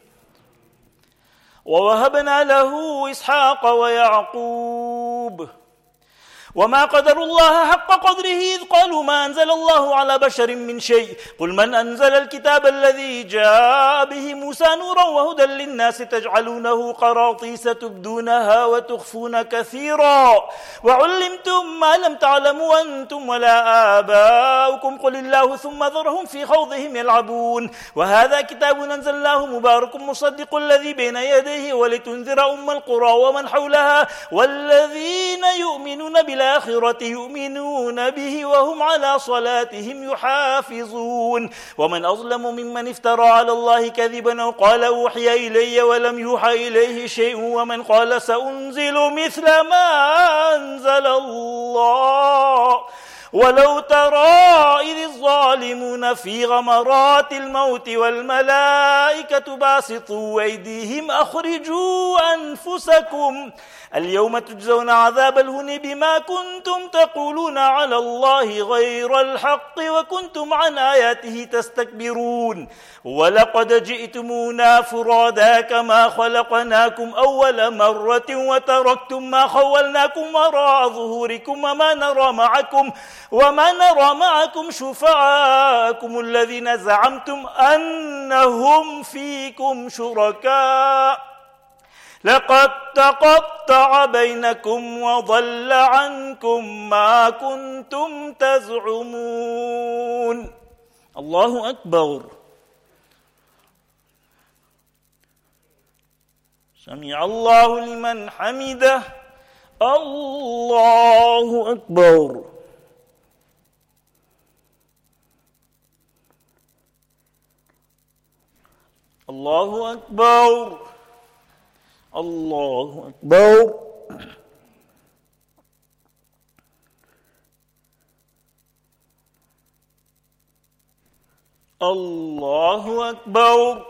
ووهبنا له إسحاق ويعقوب وما قدروا الله حق قدره إذ قالوا ما أنزل الله على بشر من شيء قل من أنزل الكتاب الذي جاء به موسى نورا وهدى للناس تجعلونه قراطيس تبدونها وتخفون كثيرا وعلمتم ما لم تعلموا أنتم ولا آباؤكم قل الله ثم ذرهم في خوضهم يلعبون وهذا كتاب أنزلناه مبارك مصدق الذي بين يديه ولتنذر أم القرى ومن حولها والذين يؤمنون بالله الآخرة يؤمنون به وهم على صلاتهم يحافظون ومن أظلم ممن افترى على الله كذبا وقال أوحي إلي ولم يوحى إليه شيء ومن قال سأنزل مثل ما أنزل الله ولو ترى إذ الظالمون في غمرات الموت والملائكة باسطوا أيديهم أخرجوا أنفسكم اليوم تجزون عذاب الهون بما كنتم تقولون على الله غير الحق وكنتم عن آياته تستكبرون ولقد جئتمونا فرادا كما خلقناكم أول مرة وتركتم ما خولناكم وراء ظهوركم وما نرى معكم وما نرى معكم شفعاءكم الذين زعمتم أنهم فيكم شركاء لقد تقطع بينكم وضل عنكم ما كنتم تزعمون. الله أكبر. سمع الله لمن حمده. الله أكبر. الله أكبر. الله أكبر. الله أكبر.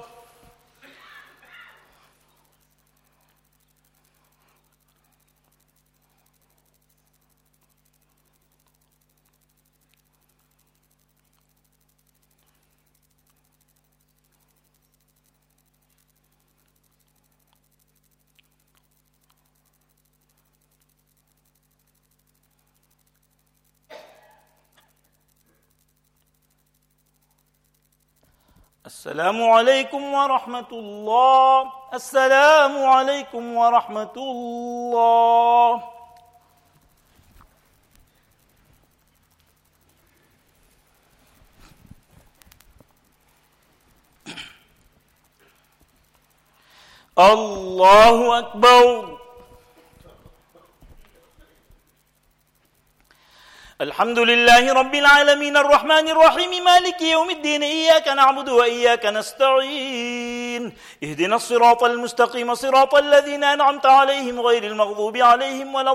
السلام عليكم ورحمة الله. السلام عليكم ورحمة الله. الله أكبر. الحمد لله رب العالمين الرحمن الرحيم مالك يوم الدين إياك نعبد وإياك نستعين اهدنا الصراط المستقيم صراط الذين أنعمت عليهم غير المغضوب عليهم ولا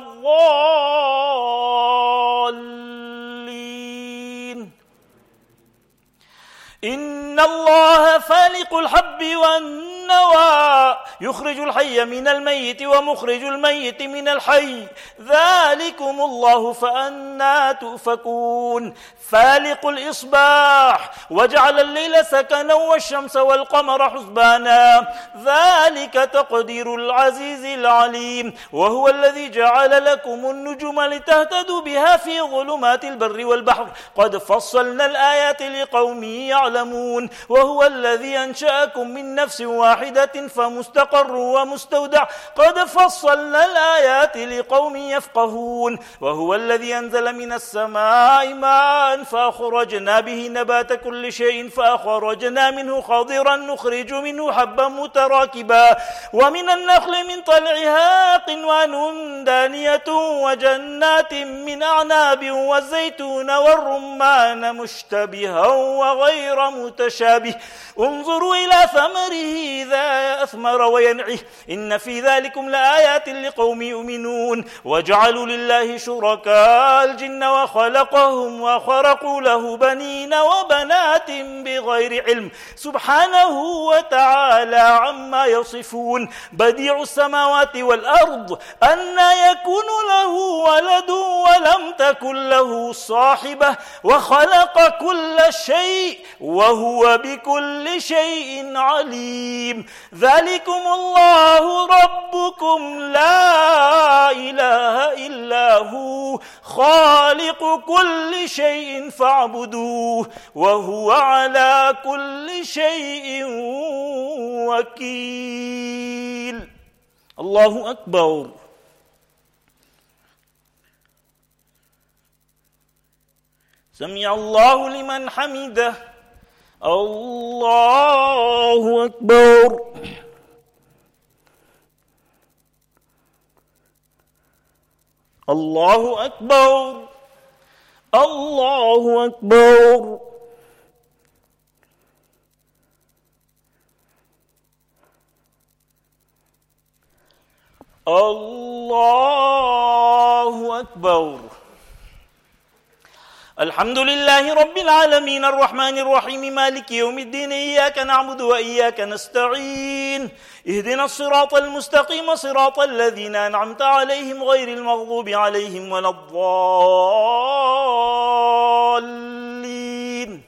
الضالين إن الله فالق الحب والنوى يخرج الحي من الميت ومخرج الميت من الحي ذلكم الله فأنى تؤفكون فالق الإصباح وجعل الليل سكنا والشمس والقمر حسبانا ذلك تقدير العزيز العليم وهو الذي جعل لكم النجوم لتهتدوا بها في ظلمات البر والبحر قد فصلنا الآيات لقوم يعلمون وهو الذي أنشأكم من نفس واحدة فمستقر ومستودع قد فصلنا الآيات لقوم يفقهون وهو الذي أنزل من السماء ماء فأخرجنا به نبات كل شيء فأخرجنا منه خضرا نخرج منه حبا متراكبا ومن النخل من طلعها قنوان دانية وجنات من أعناب والزيتون والرمان مشتبها وغير متشابه انظروا إلى ثمره إذا أثمر وينعه إن في ذلكم لآيات لقوم يؤمنون وجعلوا لله شركاء الجن وخلقهم وخرقوا له بنين وبنات بغير علم سبحانه وتعالى عما يصفون بديع السماوات والأرض أنى يكون له ولد ولم تكن له صاحبة وخلق كل شيء وهو بكل شيء عليم ذلكم الله ربكم لا إله إلا هو خالق كل شيء فاعبدوه وهو على كل شيء وكيل الله أكبر سمع الله لمن حمده الله أكبر الله أكبر الله أكبر الله أكبر الحمد لله رب العالمين الرحمن الرحيم مالك يوم الدين إياك نعبد وإياك نستعين اهدنا الصراط المستقيم صراط الذين أنعمت عليهم غير المغضوب عليهم ولا الضالين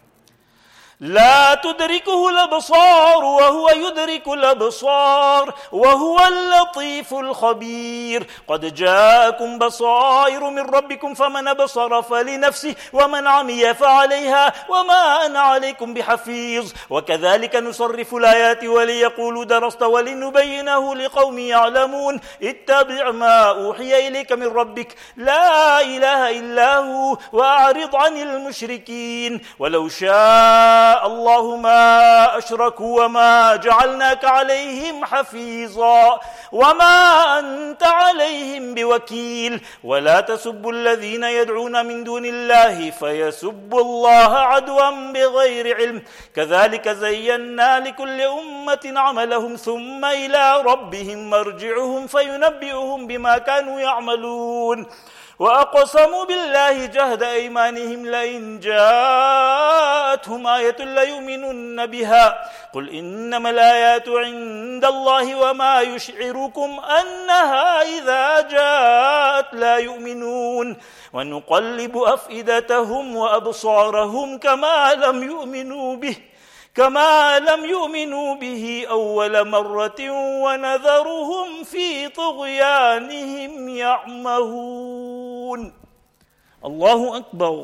لا تدركه الأبصار وهو يدرك الأبصار وهو اللطيف الخبير قد جاءكم بصائر من ربكم فمن أبصر فلنفسه ومن عمي فعليها وما أنا عليكم بحفيظ وكذلك نصرف الآيات وليقولوا درست ولنبينه لقوم يعلمون اتبع ما أوحي إليك من ربك لا إله إلا هو وأعرض عن المشركين ولو شاء الله ما أشركوا وما جعلناك عليهم حفيظا وما أنت عليهم بوكيل ولا تسبوا الذين يدعون من دون الله فيسبوا الله عدوا بغير علم كذلك زينا لكل أمة عملهم ثم إلى ربهم مرجعهم فينبئهم بما كانوا يعملون وأقسموا بالله جهد أيمانهم لئن جاءتهم آية ليؤمنن بها قل إنما الآيات عند الله وما يشعركم أنها إذا جاءت لا يؤمنون ونقلب أفئدتهم وأبصارهم كما لم يؤمنوا به كما لم يؤمنوا به أول مرة ونذرهم في طغيانهم يعمهون الله أكبر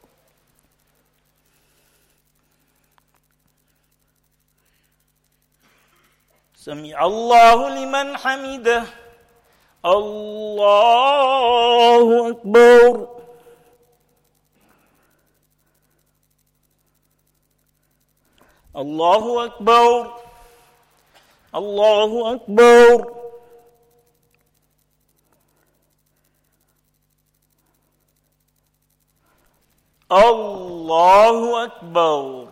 سمع الله لمن حمده الله أكبر الله أكبر الله أكبر الله أكبر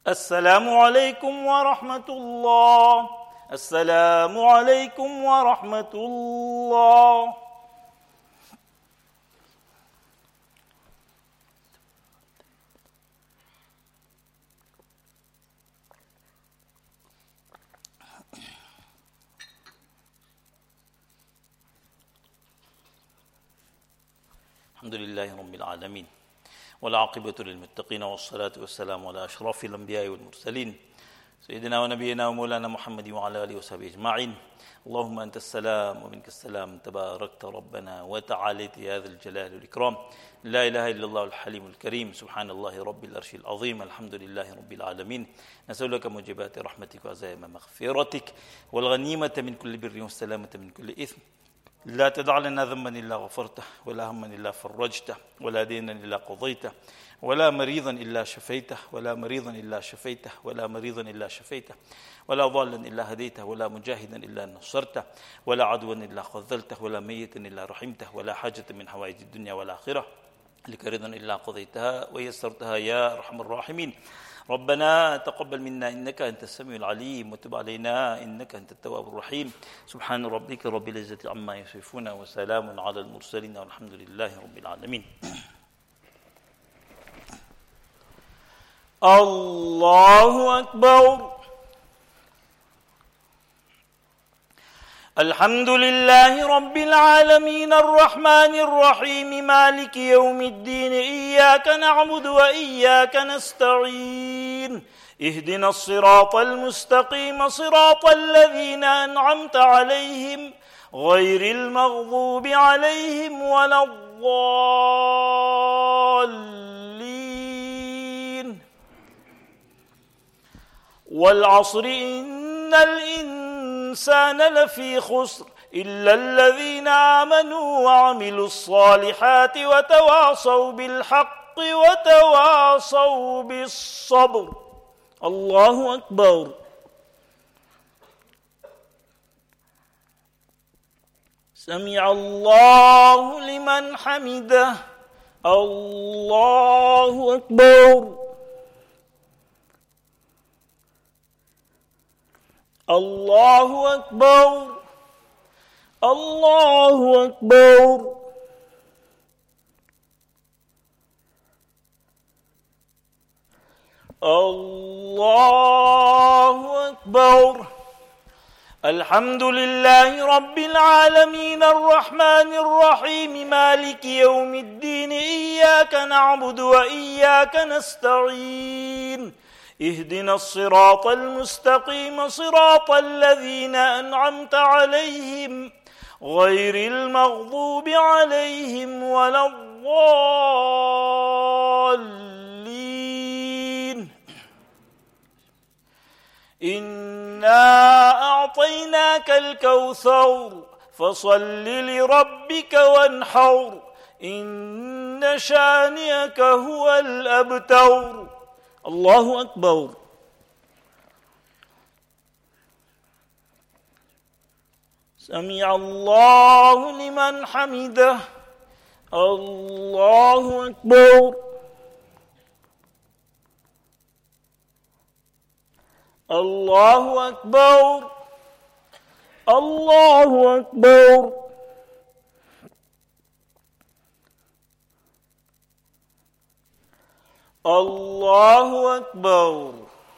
السلام عليكم ورحمة الله. السلام عليكم ورحمة الله. الحمد لله رب العالمين، والعاقبة للمتقين، والصلاة والسلام على أشرف الأنبياء والمرسلين سيدنا ونبينا ومولانا محمد وعلى آله وصحبه أجمعين. اللهم أنت السلام ومنك السلام، تباركت ربنا وتعاليت يا ذا الجلال والإكرام. لا إله إلا الله الحليم الكريم، سبحان الله رب العرش العظيم، الحمد لله رب العالمين. نسألك موجبات رحمتك وعزائم مغفرتك والغنيمة من كل بر والسلامة من كل إثم. لا تدع لنا ذنبا إلا غفرته، ولا هما إلا فرجته، ولا دينا إلا قضيته، ولا مريضا إلا شفيته، ولا مريضا إلا شفيته، ولا مريضا إلا شفيته، ولا ضالا إلا هديته، ولا مجاهدا إلا نصرته، ولا عدوا إلا خذلته، ولا ميتا إلا رحمته، ولا حاجة من حوائج الدنيا والآخرة لك رضا إلا قضيتها ويسرتها يا أرحم الراحمين. ربنا تقبل منا إنك أنت السميع العليم، وتب علينا إنك أنت التواب الرحيم. سبحان ربك رب العزة عما يصفون، وسلام على المرسلين، والحمد لله رب العالمين. الله أكبر. الحمد لله رب العالمين الرحمن الرحيم مالك يوم الدين، إياك نعبد وإياك نستعين، اهدنا الصراط المستقيم صراط الذين أنعمت عليهم غير المغضوب عليهم ولا الضالين. والعصر إن الإنسان لفي خسر إلا الذين آمنوا وعملوا الصالحات وتواصوا بالحق وتواصوا بالصبر. الله أكبر. سمع الله لمن حمده. الله أكبر. الله أكبر. الله أكبر. الله أكبر. الحمد لله رب العالمين الرحمن الرحيم مالك يوم الدين، إياك نعبد وإياك نستعين، اهدنا الصراط المستقيم صراط الذين أنعمت عليهم غير المغضوب عليهم ولا الضالين. إنا أعطيناك الكوثر فصل لربك وانحر، إن شانئك هو الأبتر. الله أكبر. سمع الله لمن حمده. الله أكبر. الله أكبر. الله أكبر. الله أكبر.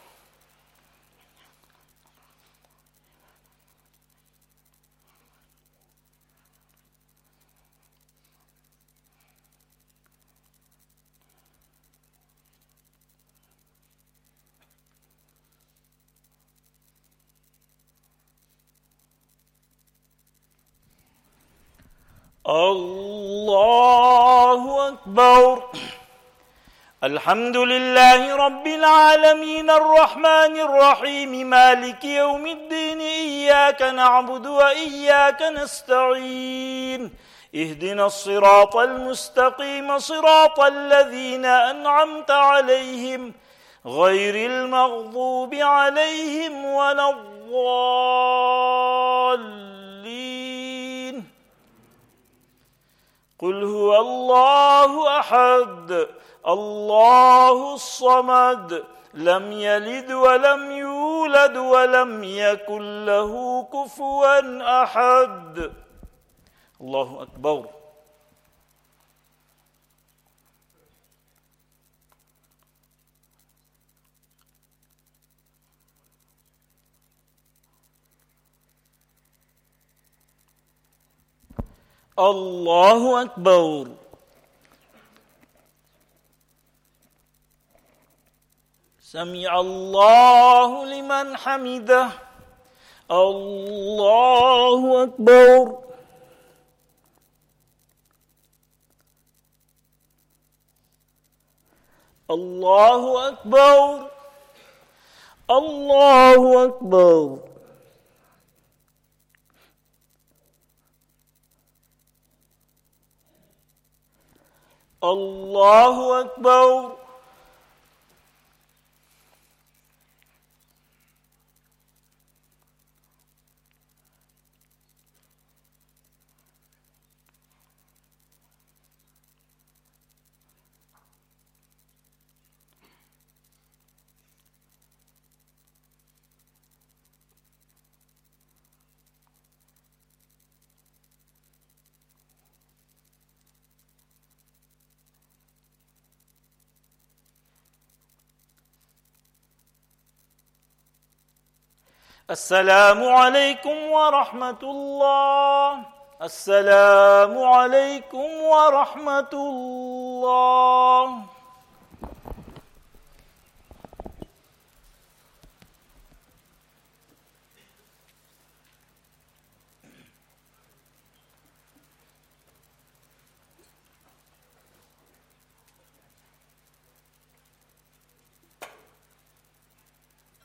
الله أكبر. الحمد لله رب العالمين الرحمن الرحيم مالك يوم الدين، إياك نعبد وإياك نستعين، اهدنا الصراط المستقيم صراط الذين أنعمت عليهم غير المغضوب عليهم ولا الضالين. قل هو الله أحد الله الصمد لم يلد ولم يولد ولم يكن له كفوا أحد. الله أكبر. الله أكبر. سمع الله لمن حمده. الله أكبر. الله أكبر. الله أكبر. الله أكبر. السلام عليكم ورحمة الله. السلام عليكم ورحمة الله.